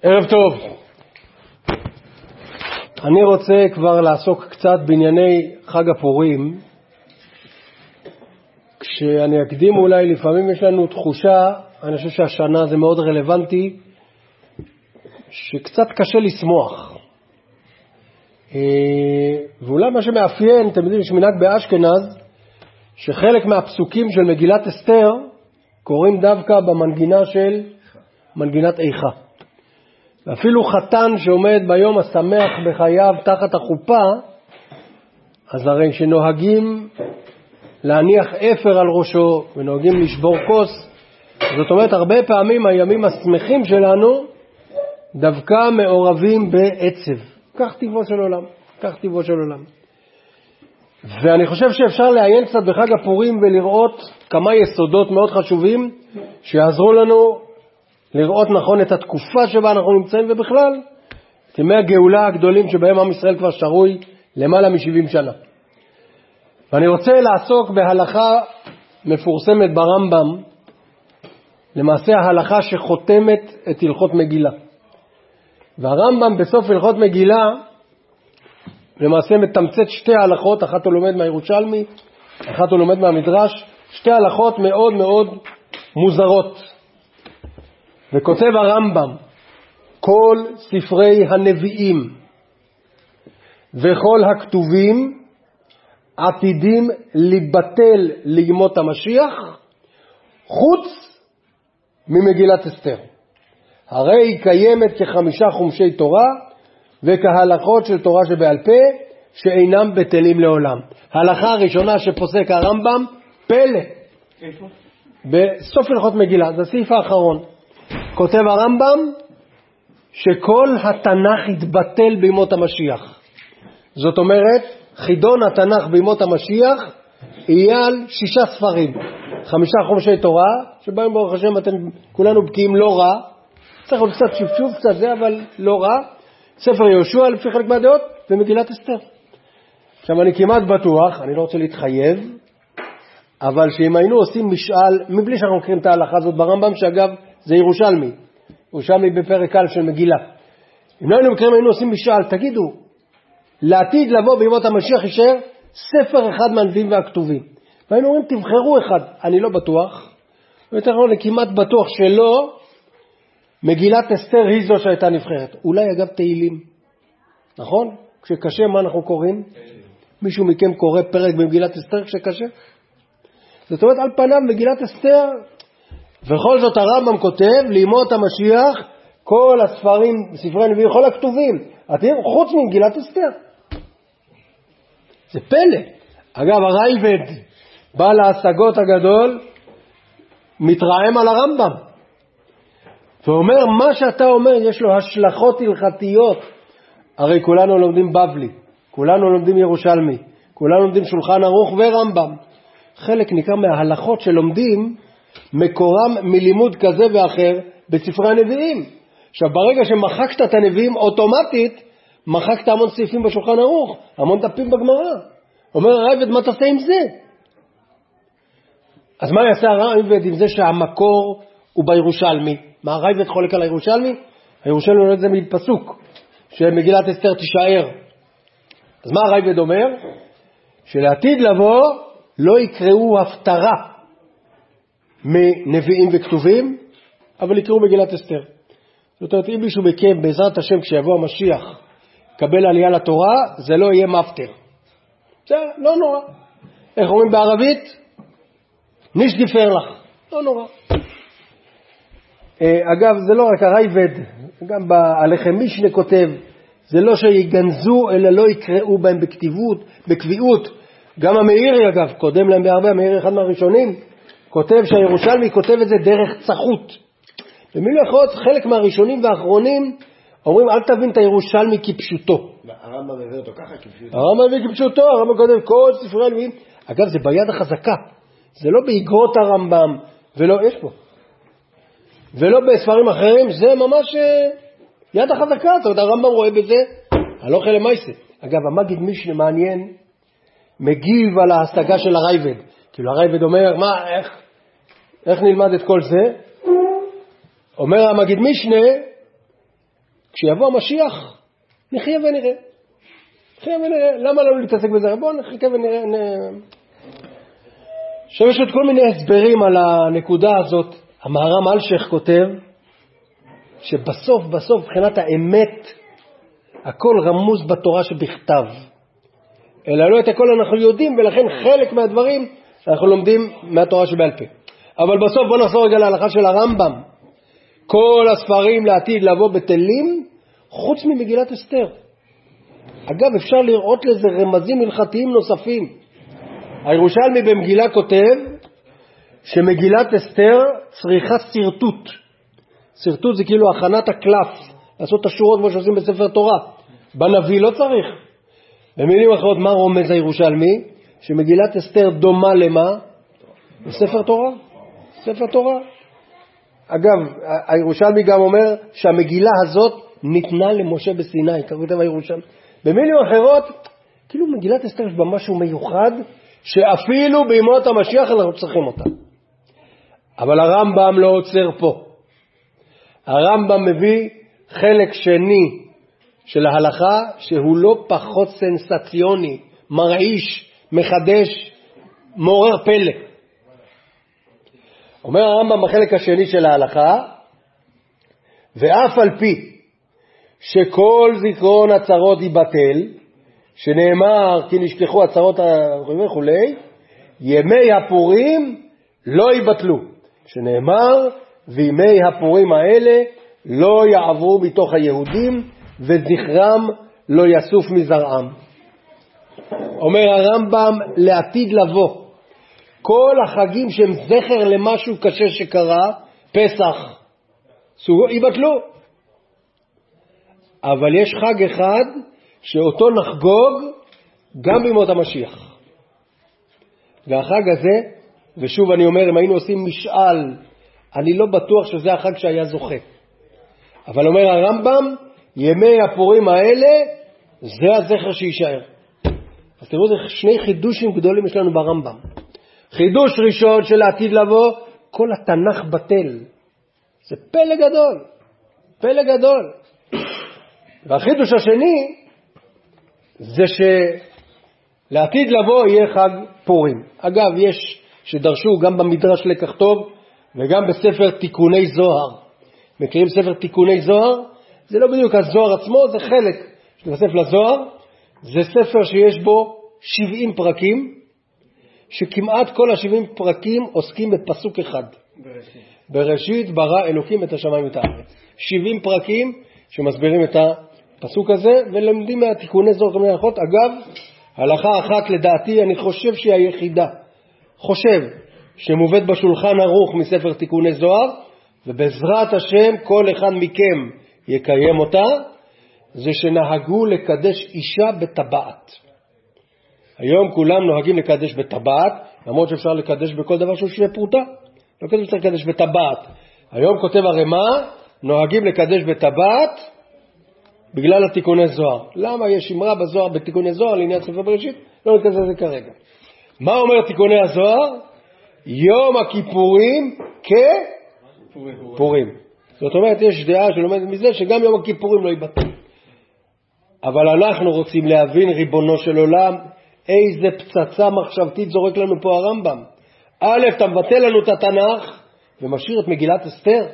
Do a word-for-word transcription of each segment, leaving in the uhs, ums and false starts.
ערב טוב. אני רוצה כבר לעסוק קצת בענייני חג הפורים, כשאני אקדים אולי לפעמים יש לנו תחושה, אני חושב שהשנה זה מאוד רלוונטי, שקצת קשה לשמוח. ואולי מה שמאפיין, אתם יודעים, יש מנהג באשכנז, שחלק מהפסוקים של מגילת אסתר קוראים דווקא במנגינה של מנגינת איכה. ואפילו חתן שעומד ביום השמח בחייו תחת החופה, אז הרי שנוהגים להניח אפר על ראשו ונוהגים לשבור כוס, זאת אומרת הרבה פעמים הימים השמחים שלנו דווקא מעורבים בעצב. כך טבעו של עולם, כך טבעו של עולם. ואני חושב שאפשר לעיין קצת בחג הפורים ולראות כמה יסודות מאוד חשובים שיעזרו לנו לראות נכון את התקופה שבה אנחנו נמצאים, ובכלל את ימי הגאולה הגדולים שבהם עם ישראל כבר שרוי למעלה מ-שבעים שנה. ואני רוצה לעסוק בהלכה מפורסמת ברמב"ם, למעשה ההלכה שחותמת את הלכות מגילה. והרמב"ם בסוף הלכות מגילה למעשה מתמצת שתי הלכות, אחת הוא לומד מהירושלמי, אחת הוא לומד מהמדרש, שתי הלכות מאוד מאוד מוזרות. וכותב הרמב"ם, כל ספרי הנביאים וכל הכתובים עתידים לבטל לימות המשיח חוץ ממגילת אסתר. הרי היא קיימת כחמישה חומשי תורה וכהלכות של תורה שבעל פה שאינם בטלים לעולם. ההלכה הראשונה שפוסק הרמב"ם, פלא. איפה? בסוף הלכות מגילה, זה הסעיף האחרון. כותב הרמב"ם שכל התנ"ך יתבטל בימות המשיח. זאת אומרת, חידון התנ"ך בימות המשיח יהיה על שישה ספרים. חמישה חומשי תורה, שבהם ברוך השם אתם כולנו בקיאים לא רע. צריך עוד קצת שפשוף, קצת זה, אבל לא רע. ספר יהושע לפי חלק מהדעות, ומגילת אסתר. עכשיו אני כמעט בטוח, אני לא רוצה להתחייב, אבל שאם היינו עושים משאל, מבלי שאנחנו מכירים את ההלכה הזאת ברמב"ם, שאגב זה ירושלמי, ירושלמי בפרק א' של מגילה. אם לא היינו מכירים, היינו עושים משאל, תגידו, לעתיד לבוא בימות המשיח יישאר ספר אחד מהנביאים והכתובים. והיינו אומרים, תבחרו אחד. אני לא בטוח, ויותר לא, אני כמעט בטוח שלא, מגילת אסתר היא זו שהייתה נבחרת. אולי אגב תהילים, נכון? כשקשה מה אנחנו קוראים? מישהו מכם קורא פרק במגילת אסתר כשקשה? זאת אומרת, על פניו מגילת אסתר, וכל זאת הרמב"ם כותב, לימות המשיח, כל הספרים, ספרי הנביאים, כל הכתובים, אתם חוץ ממגילת אסתר. זה פלא. אגב, הרייבד, בעל ההשגות הגדול, מתרעם על הרמב"ם. ואומר, מה שאתה אומר, יש לו השלכות הלכתיות. הרי כולנו לומדים בבלי, כולנו לומדים ירושלמי, כולנו לומדים שולחן ערוך ורמב"ם. חלק ניכר מההלכות שלומדים, מקורם מלימוד כזה ואחר בספרי הנביאים. עכשיו, ברגע שמחקת את הנביאים אוטומטית, מחקת המון סעיפים בשולחן ערוך, המון דפים בגמרא. אומר הרייבד, מה תעשה עם זה? אז מה יעשה הרייבד עם זה שהמקור הוא בירושלמי? מה הרייבד חולק על הירושלמי? הירושלמי אומר את זה מפסוק, שמגילת אסתר תישאר. אז מה הרייבד אומר? שלעתיד לבוא לא יקראו הפטרה מנביאים וכתובים, אבל יקראו מגילת אסתר. זאת אומרת, אם מישהו מכם בעזרת השם כשיבוא המשיח קבל עלייה לתורה, זה לא יהיה מפטר. זה לא נורא. איך אומרים בערבית? ניש דיפר לך. לא נורא. אגב, זה לא רק הרייבד, גם בעליכם מישנה כותב, זה לא שיגנזו אלא לא יקראו בהם בכתיבות, בקביעות. גם המאירי אגב, קודם להם בהרבה, המאירי אחד מהראשונים, כותב שהירושלמי כותב את זה דרך צחות. במילים אחרות, חלק מהראשונים והאחרונים אומרים, אל תבין את הירושלמי כפשוטו. הרמב"ם מביא אותו ככה כפשוטו. הרמב"ם מביא כפשוטו, הרמב"ם כותב כל ספרי הנביאים. אגב, זה ביד החזקה. זה לא באגרות הרמב"ם, ולא, יש פה. ולא בספרים אחרים, זה ממש יד החזקה. זאת אומרת, הרמב"ם רואה בזה, הלוך אל המייסה. אגב, המגיד משנה מעניין, מגיב על ההשגה של הרייבד. כאילו הרייבד אומר, מה, איך, איך נלמד את כל זה? אומר המגיד משנה, כשיבוא המשיח, נחיה ונראה. נחיה ונראה. למה לנו להתעסק בזה? בואו נחכה ונראה. עכשיו יש עוד כל מיני הסברים על הנקודה הזאת. המהר"ם אלשיך כותב, שבסוף, בסוף, מבחינת האמת, הכל רמוז בתורה שבכתב. אלא לא את הכל אנחנו יודעים, ולכן חלק מהדברים אנחנו לומדים מהתורה שבעל פה. אבל בסוף בוא נחזור רגע להלכה של הרמב"ם. כל הספרים לעתיד לבוא בטלים, חוץ ממגילת אסתר. אגב, אפשר לראות לזה רמזים הלכתיים נוספים. הירושלמי במגילה כותב שמגילת אסתר צריכה סרטוט. סרטוט זה כאילו הכנת הקלף, לעשות את השורות כמו שעושים בספר תורה. בנביא לא צריך. במילים אחרות, מה רומז הירושלמי? שמגילת אסתר דומה למה? בספר תורה. ספר תורה. אגב, הירושלמי גם אומר שהמגילה הזאת ניתנה למשה בסיני, כך כותב הירושלמי. במילים אחרות, כאילו מגילת אסתר יש בה משהו מיוחד, שאפילו בימות המשיח אנחנו צריכים אותה. אבל הרמב"ם לא עוצר פה. הרמב"ם מביא חלק שני של ההלכה, שהוא לא פחות סנסציוני, מרעיש, מחדש, מעורר פלא. אומר הרמב"ם בחלק השני של ההלכה, ואף על פי שכל זיכרון הצרות ייבטל, שנאמר כי נשכחו הצרות וכולי, ימי הפורים לא ייבטלו, שנאמר וימי הפורים האלה לא יעברו מתוך היהודים וזכרם לא יסוף מזרעם. אומר הרמב"ם לעתיד לבוא, כל החגים שהם זכר למשהו קשה שקרה, פסח, ייבטלו. אבל יש חג אחד שאותו נחגוג גם בימות המשיח. והחג הזה, ושוב אני אומר, אם היינו עושים משאל, אני לא בטוח שזה החג שהיה זוכה. אבל אומר הרמב"ם, ימי הפורים האלה, זה הזכר שישאר. אז תראו, זה שני חידושים גדולים יש לנו ברמב"ם. חידוש ראשון של העתיד לבוא, כל התנ"ך בטל. זה פלא גדול. פלא גדול. והחידוש השני, זה שלעתיד לבוא יהיה חג פורים. אגב, יש שדרשו גם במדרש לקח טוב, וגם בספר תיקוני זוהר. מכירים ספר תיקוני זוהר? זה לא בדיוק הזוהר עצמו, זה חלק שנוסף לזוהר. זה ספר שיש בו שבעים פרקים, שכמעט כל ה-שבעים פרקים עוסקים בפסוק אחד. בראשית. בראשית ברא אלוקים את השמיים ואת הארץ. שבעים פרקים שמסבירים את הפסוק הזה, ולמדים מהתיקוני זוהר כמה הלכות. אגב, הלכה אחת לדעתי, אני חושב שהיא היחידה. חושב שמובאת בשולחן ערוך מספר תיקוני זוהר, ובעזרת השם כל אחד מכם יקיים אותה, זה שנהגו לקדש אישה בטבעת. היום כולם נוהגים לקדש בטבעת, למרות שאפשר לקדש בכל דבר שהוא שווה פרוטה. לא כתוב שצריך לקדש בטבעת. היום כותב הרמ"א, נוהגים לקדש בטבעת בגלל התיקוני זוהר. למה יש אמרה בזוהר בתיקוני זוהר לעניין ספר בראשית? לא ניכנס לזה כרגע. מה אומר תיקוני הזוהר? יום הכיפורים כפורים. זאת אומרת, יש דעה שלומדת מזה שגם יום הכיפורים לא ייבטל. אבל אנחנו רוצים להבין, ריבונו של עולם, איזה פצצה מחשבתית זורק לנו פה הרמב"ם. א', אתה מבטל לנו את התנ"ך ומשאיר את מגילת אסתר.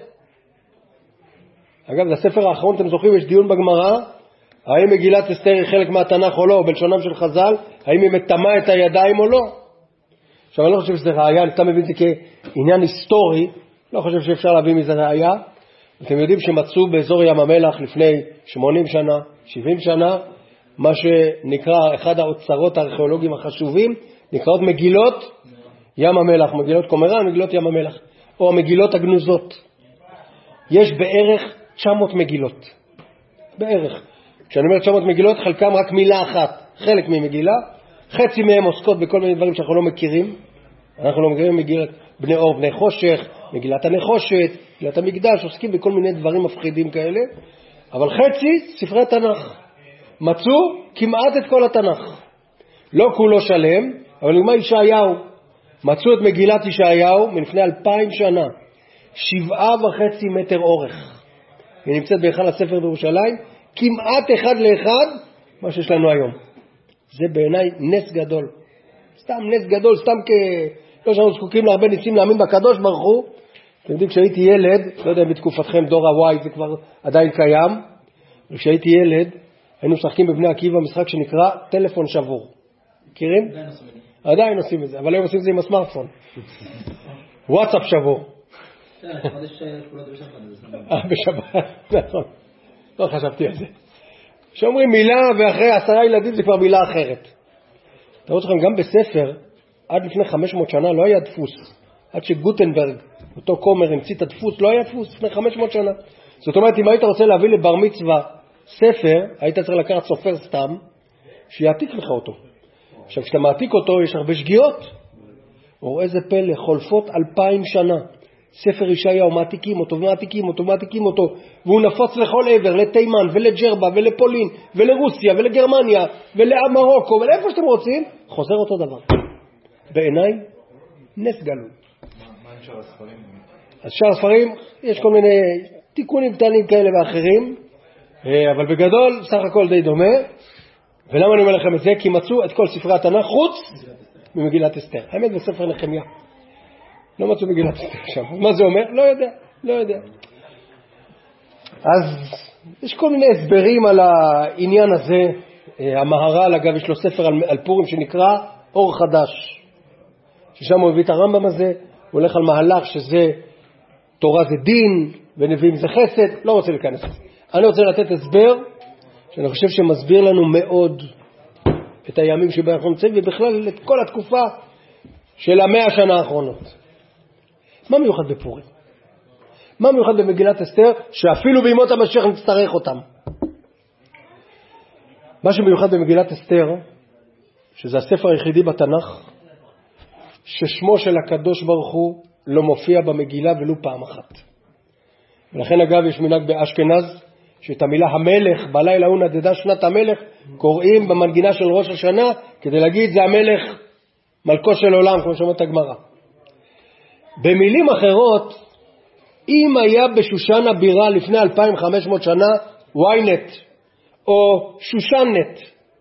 אגב, זה הספר האחרון, אתם זוכרים, יש דיון בגמרא, האם מגילת אסתר היא חלק מהתנ"ך או לא, בלשונם של חז"ל, האם היא מטמאה את הידיים או לא. עכשיו, אני לא חושב שזה ראיה, אני סתם מבין את זה כעניין היסטורי, לא חושב שאפשר להביא מזה ראיה. אתם יודעים שמצאו באזור ים המלח לפני שמונים שנה, שבעים שנה, מה שנקרא אחד האוצרות הארכיאולוגיים החשובים, נקראות מגילות ים המלח, מגילות קומראן, מגילות ים המלח, או המגילות הגנוזות. יש בערך תשע מאות מגילות. בערך. כשאני אומר תשע מאות מגילות, חלקם רק מילה אחת, חלק ממגילה, חצי מהם עוסקות בכל מיני דברים שאנחנו לא מכירים. אנחנו לא מכירים מגילת בני אור, בני חושך, מגילת הנחושת, מגילת המקדש, עוסקים בכל מיני דברים מפחידים כאלה. אבל חצי ספרי התנ"ך. מצאו כמעט את כל התנ"ך. לא כולו שלם, אבל למה ישעיהו? מצאו את מגילת ישעיהו מלפני אלפיים שנה. שבעה וחצי מטר אורך. היא נמצאת בהיכל הספר בירושלים, כמעט אחד לאחד מה שיש לנו היום. זה בעיניי נס גדול. סתם נס גדול, סתם כ... לא שאנחנו זקוקים להרבה ניסים להאמין בקדוש ברוך הוא. אתם יודעים, כשהייתי ילד, לא יודע אם בתקופתכם דור הוואי זה כבר עדיין קיים, כשהייתי ילד, היינו משחקים בבני עקיבא משחק שנקרא טלפון שבור. מכירים? עדיין עושים את זה. עדיין עושים את זה, אבל היום עושים את זה עם הסמארטפון. וואטסאפ שבור. בשבת, נכון. לא חשבתי על זה. שאומרים מילה ואחרי עשרה ילדים זה כבר מילה אחרת. תראו אתכם, גם בספר, עד לפני חמש מאות שנה לא היה דפוס. עד שגוטנברג, אותו כומר, המציא את הדפוס, לא היה דפוס לפני חמש מאות שנה. זאת אומרת, אם היית רוצה להביא לבר מצווה ספר, היית צריך לקחת סופר סתם, שיעתיק לך אותו. עכשיו, כשאתה מעתיק אותו, יש הרבה שגיאות. או איזה פלא, חולפות אלפיים שנה. ספר ישעיהו, מעתיקים אותו, מעתיקים אותו, מעתיקים אותו, והוא נפוץ לכל עבר, לתימן ולג'רבה ולפולין ולרוסיה ולגרמניה ולמרוקו ולאיפה שאתם רוצים, חוזר אותו דבר. בעיניי, נס גלוי. מה עם שאר הספרים? אז שאר הספרים, יש כל מיני תיקונים קטנים כאלה ואחרים, אבל בגדול, סך הכל די דומה. ולמה אני אומר לכם את זה? כי מצאו את כל ספרי התנ"ך חוץ ממגילת אסתר. האמת בספר נחמיה. לא מצאו מגילת אסתר שם. מה זה אומר? לא יודע, לא יודע. אז יש כל מיני הסברים על העניין הזה. המהר"ל, אגב, יש לו ספר על, על פורים שנקרא אור חדש. ששם הוא הביא את הרמב"ם הזה, הוא הולך על מהלך שזה תורה זה דין ונביאים זה חסד. לא רוצה להיכנס לזה. אני רוצה לתת הסבר שאני חושב שמסביר לנו מאוד את הימים שבהם אנחנו נמצאים, ובכלל את כל התקופה של המאה השנה האחרונות. מה מיוחד בפורים? מה מיוחד במגילת אסתר, שאפילו בימות המשיח נצטרך אותם? מה שמיוחד במגילת אסתר, שזה הספר היחידי בתנ"ך, ששמו של הקדוש ברוך הוא לא מופיע במגילה ולו פעם אחת. ולכן אגב יש מנהג באשכנז, שאת המילה המלך, בלילה הוא נדדה שנת המלך, קוראים במנגינה של ראש השנה, כדי להגיד זה המלך מלכו של עולם, כמו שאומרת הגמרא. במילים אחרות, אם היה בשושן הבירה לפני אלפיים וחמש מאות שנה, ויינט, או שושנט,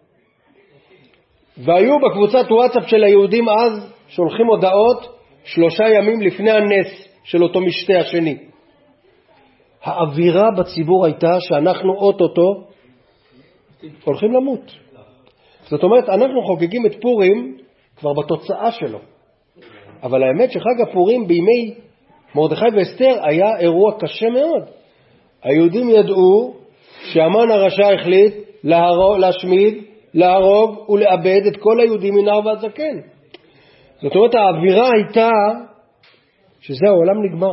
והיו בקבוצת וואטסאפ של היהודים אז, שולחים הודעות שלושה ימים לפני הנס של אותו משתה השני. האווירה בציבור הייתה שאנחנו אוטוטו הולכים למות. זאת אומרת, אנחנו חוגגים את פורים כבר בתוצאה שלו. אבל האמת שחג הפורים בימי מרדכי ואסתר היה אירוע קשה מאוד. היהודים ידעו שהמן הרשע החליט להרוג, להשמיד, להרוג ולאבד את כל היהודים מנער ועד זקן. זאת אומרת, האווירה הייתה שזה העולם נגמר.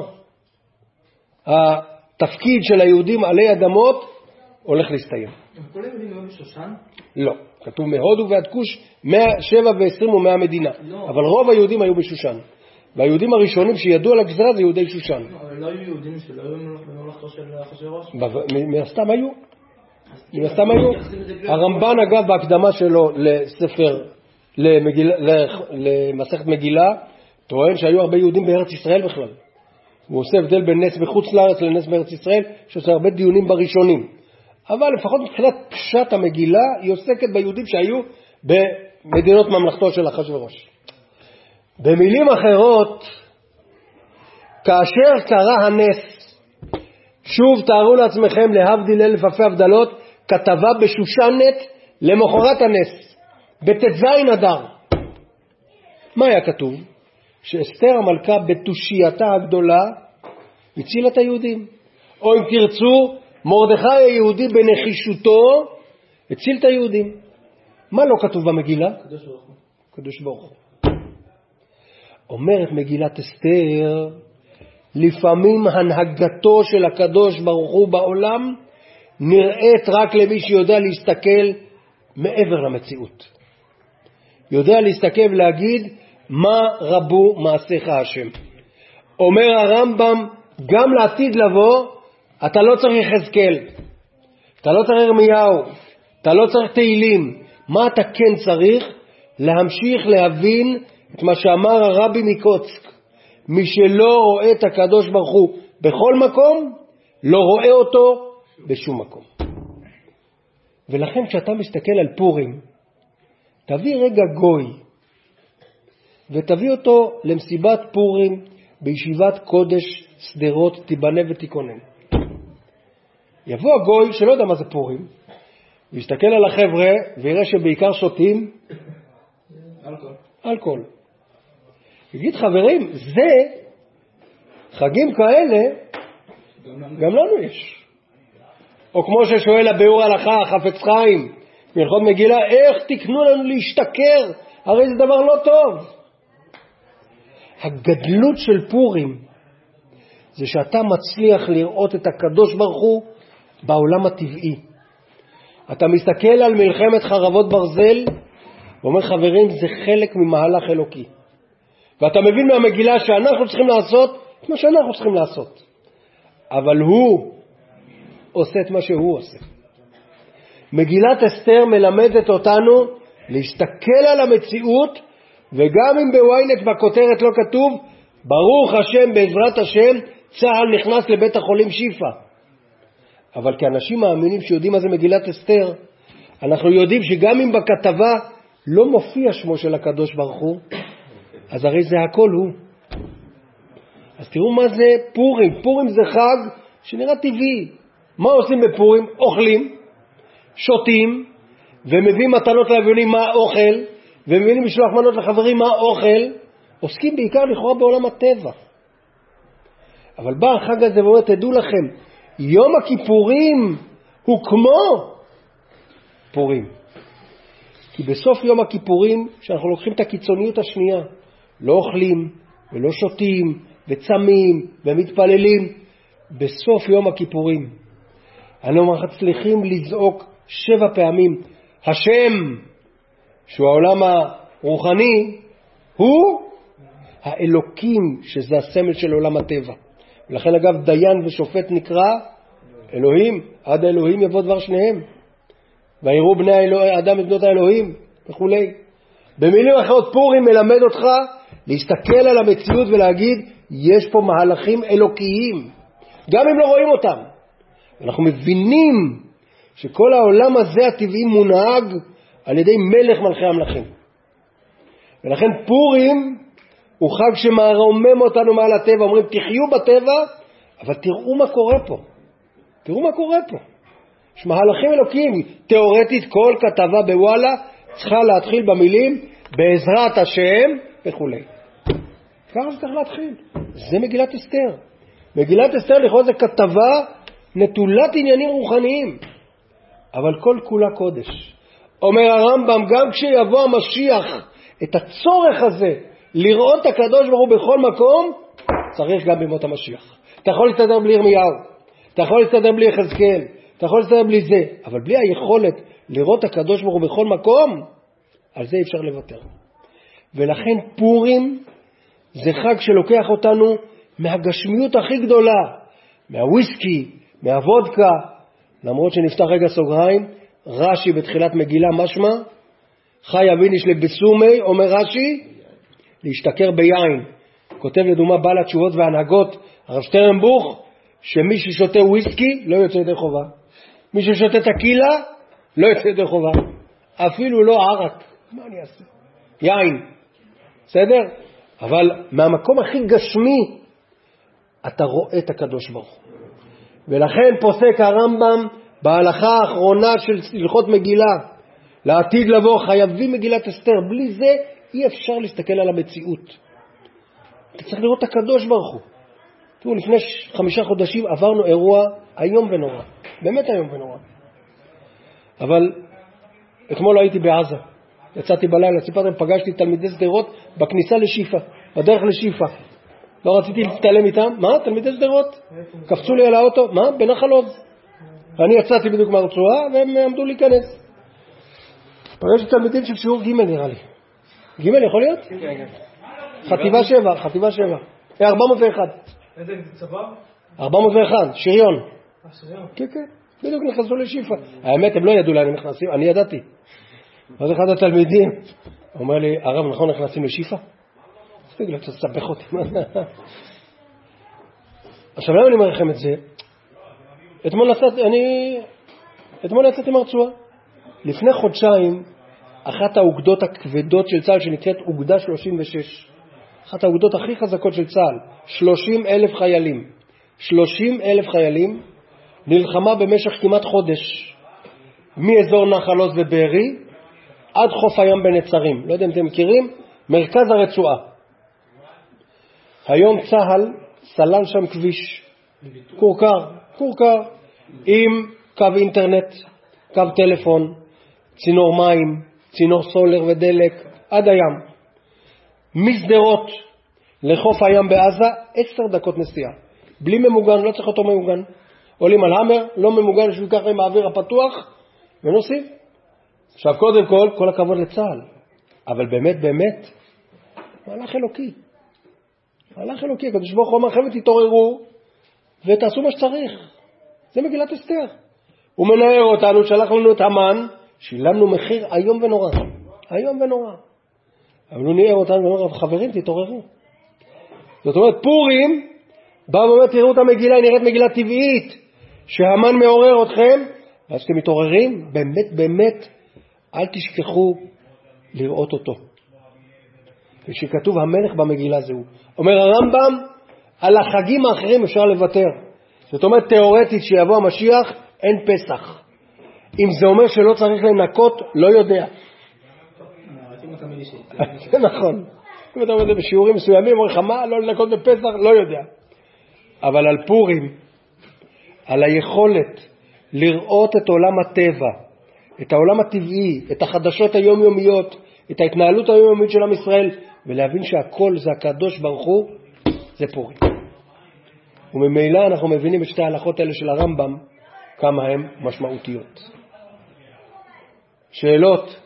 התפקיד של היהודים עלי אדמות הולך להסתיים. כל היהודים היו בשושן? לא. כתוב מהודו ועד כוש, שבע ועשרים ומאה מדינה. לא. אבל רוב היהודים היו בשושן. והיהודים הראשונים שידעו על הגזרה זה יהודי שושן. אבל לא היו יהודים שלא היו ממלכתו של אחשוורוש? מהסתם היו. מהסתם היו. הרמב"ן אגב בהקדמה שלו לספר, למסכת מגילה, טוען שהיו הרבה יהודים בארץ ישראל בכלל. הוא עושה הבדל בין נס בחוץ לארץ לנס בארץ ישראל, שעושה הרבה דיונים בראשונים. אבל לפחות מבחינת פשט המגילה, היא עוסקת ביהודים שהיו במדינות ממלכתו של אחשוורוש. במילים אחרות, כאשר קרה הנס, שוב תארו לעצמכם להבדיל אלף אלפי הבדלות, כתבה בשושנת למחרת הנס, בט"ז אדר. מה היה כתוב? שאסתר המלכה בתושייתה הגדולה הצילה את היהודים. או אם תרצו, מרדכי היהודי בנחישותו הציל את היהודים. מה לא כתוב במגילה? קדוש ברוך הוא. קדוש ברוך הוא. אומרת מגילת אסתר, לפעמים הנהגתו של הקדוש ברוך הוא בעולם נראית רק למי שיודע להסתכל מעבר למציאות. יודע להסתכל ולהגיד מה רבו מעשיך השם. אומר הרמב"ם, גם לעתיד לבוא אתה לא צריך חזקאל, אתה לא צריך ירמיהו, אתה לא צריך תהילים. מה אתה כן צריך? להמשיך להבין את מה שאמר הרבי מקוצק, מי שלא רואה את הקדוש ברוך הוא בכל מקום לא רואה אותו בשום מקום. ולכן כשאתה מסתכל על פורים, תביא רגע גוי, ותביא אותו למסיבת פורים בישיבת קודש סדרות תיבנה ותיכונן. יבוא הגוי שלא יודע מה זה פורים, ויסתכל על החבר'ה ויראה שבעיקר שותים אלכוהול. אלכוהול. יגיד חברים, זה חגים כאלה גם לנו יש. או כמו ששואל הביאור הלכה, חפץ חיים, מלכות מגילה, איך תקנו לנו להשתכר? הרי זה דבר לא טוב. הגדלות של פורים זה שאתה מצליח לראות את הקדוש ברוך הוא בעולם הטבעי. אתה מסתכל על מלחמת חרבות ברזל ואומר, חברים, זה חלק ממהלך אלוקי. ואתה מבין מהמגילה שאנחנו צריכים לעשות את מה שאנחנו צריכים לעשות. אבל הוא עושה את מה שהוא עושה. מגילת אסתר מלמדת אותנו להסתכל על המציאות, וגם אם בוויינט בכותרת לא כתוב, ברוך השם בעזרת השם, צהל נכנס לבית החולים שיפה. אבל כאנשים מאמינים שיודעים מה זה מגילת אסתר, אנחנו יודעים שגם אם בכתבה לא מופיע שמו של הקדוש ברוך הוא, אז הרי זה הכל הוא. אז תראו מה זה פורים. פורים זה חג שנראה טבעי. מה עושים בפורים? אוכלים, שותים, ומביאים מתנות לאביונים מה אוכל, ומביאים משלוח מנות לחברים מה אוכל. עוסקים בעיקר לכאורה בעולם הטבע. אבל בא החג הזה ואומר, תדעו לכם, יום הכיפורים הוא כמו פורים. כי בסוף יום הכיפורים, שאנחנו לוקחים את הקיצוניות השנייה, לא אוכלים ולא שותים וצמים ומתפללים, בסוף יום הכיפורים אנחנו מצליחים לזעוק שבע פעמים, השם, שהוא העולם הרוחני, הוא האלוקים, שזה הסמל של עולם הטבע. ולכן אגב דיין ושופט נקרא אלוהים, עד האלוהים יבוא דבר שניהם, ויראו בני האדם את בנות האלוהים וכו'. במילים אחרות, פורים מלמד אותך להסתכל על המציאות ולהגיד, יש פה מהלכים אלוקיים, גם אם לא רואים אותם. אנחנו מבינים שכל העולם הזה הטבעי מונהג על ידי מלך מלכי המלכים. ולכן פורים הוא חג שמרומם אותנו מעל הטבע. אומרים, תחיו בטבע, אבל תראו מה קורה פה. תראו מה קורה פה. יש מהלכים אלוקיים. תיאורטית כל כתבה בוואלה צריכה להתחיל במילים בעזרת השם וכו'. ככה זה צריך להתחיל. זה מגילת אסתר. מגילת אסתר לכאורה זה כתבה נטולת עניינים רוחניים, אבל כל כולה קודש. אומר הרמב"ם, גם כשיבוא המשיח, את הצורך הזה לראות את הקדוש ברוך הוא בכל מקום, צריך גם בימות המשיח. אתה יכול להסתדר בלי ירמיהו, אתה יכול להסתדר בלי יחזקאל, אתה יכול להסתדר בלי זה, אבל בלי היכולת לראות את הקדוש ברוך הוא בכל מקום, על זה אפשר לוותר. ולכן פורים זה חג שלוקח אותנו מהגשמיות הכי גדולה, מהוויסקי, מהוודקה, למרות שנפתח רגע סוגריים, רש"י בתחילת מגילה משמע, חי אביניש לבסומי, אומר רש"י, להשתכר ביין. כותב לדוגמה בעל התשובות וההנהגות, הרב שטרנבוך, שמי ששותה וויסקי לא יוצא ידי חובה. מי ששותה טקילה לא יוצא ידי חובה. אפילו לא ערק. מה אני אעשה? יין. בסדר? אבל מהמקום הכי גשמי, אתה רואה את הקדוש ברוך הוא. ולכן פוסק הרמב"ם בהלכה האחרונה של הלכות מגילה, לעתיד לבוא חייבים מגילת אסתר. בלי זה אי אפשר להסתכל על המציאות. אתה צריך לראות את הקדוש ברוך הוא. תראו, לפני חמישה חודשים עברנו אירוע היום ונורא. באמת היום ונורא. אבל אתמול הייתי בעזה. יצאתי בלילה, סיפרתם, פגשתי תלמידי שדרות בכניסה לשיפה, בדרך לשיפה. לא רציתי להצטלם איתם. מה? תלמידי שדרות? קפצו לי על האוטו. מה? בנחל עוז. ואני יצאתי בדיוק מהרצועה והם עמדו להיכנס. פגשתי תלמידים של שיעור ג' נראה לי. ג' יכול להיות? כן. חטיבה שבע, חטיבה שבע. ארבע מאות ואחת. איזה צבא? ארבע מאות ואחת, שריון. אה, שריון? כן, כן. בדיוק נכנסו לשיפה. האמת, הם לא ידעו לאן הם נכנסים, אני ידעתי. אז אחד התלמידים אומר לי, הרב, נכון נכנסים לשיפה? ספיק, לא תסבך אותי. עכשיו, למה אני אומר לכם את זה? אתמול נסעתי, אני, אתמול יצאתי מהרצועה. לפני חודשיים, אחת האוגדות הכבדות של צה"ל, שנקראת אוגדה שלושים ושש, אחת האוגדות הכי חזקות של צה"ל, שלושים אלף חיילים, שלושים אלף חיילים, נלחמה במשך כמעט חודש, מאזור נחל עוז ובארי, עד חוף הים בנצרים. לא יודע אם אתם מכירים, מרכז הרצועה. היום צה"ל סלל שם כביש, קורקר, קורקר, עם קו אינטרנט, קו טלפון, צינור מים, צינור סולר ודלק, עד הים. מסדרות לחוף הים בעזה, עשר דקות נסיעה. בלי ממוגן, לא צריך אותו ממוגן. עולים על המר, לא ממוגן, שהוא ככה עם האוויר הפתוח, ונוסעים. עכשיו קודם כל, כל הכבוד לצה"ל. אבל באמת, באמת, מהלך אלוקי. מהלך אלוקי, הקדוש ברוך הוא אמר, חבר'ה, תתעוררו, ותעשו מה שצריך. זה מגילת אסתר. הוא מנער אותנו, שלח לנו את המן, שילמנו מחיר היום ונורא. היום ונורא. אבל הוא נער אותנו ואומר, חברים, תתעוררו. זאת אומרת, פורים, בא ואומר, תראו את המגילה, היא נראית מגילה טבעית, שהמן מעורר אתכם, ואז אתם מתעוררים, באמת, באמת, אל תשכחו לראות אותו. ושכתוב המלך במגילה זהו. אומר הרמב"ם, על החגים האחרים אפשר לוותר. זאת אומרת, תיאורטית שיבוא המשיח, אין פסח. אם זה אומר שלא צריך לנקות, לא יודע. זה נכון. אם אתה אומר את זה בשיעורים מסוימים, אומר לך מה, לא לנקות בפסח, לא יודע. אבל על פורים, על היכולת לראות את עולם הטבע, את העולם הטבעי, את החדשות היומיומיות, את ההתנהלות היומיומית של עם ישראל, ולהבין שהכל זה הקדוש ברוך הוא, זה פורים. וממילא אנחנו מבינים את שתי ההלכות האלה של הרמב"ם, כמה הן משמעותיות. שאלות?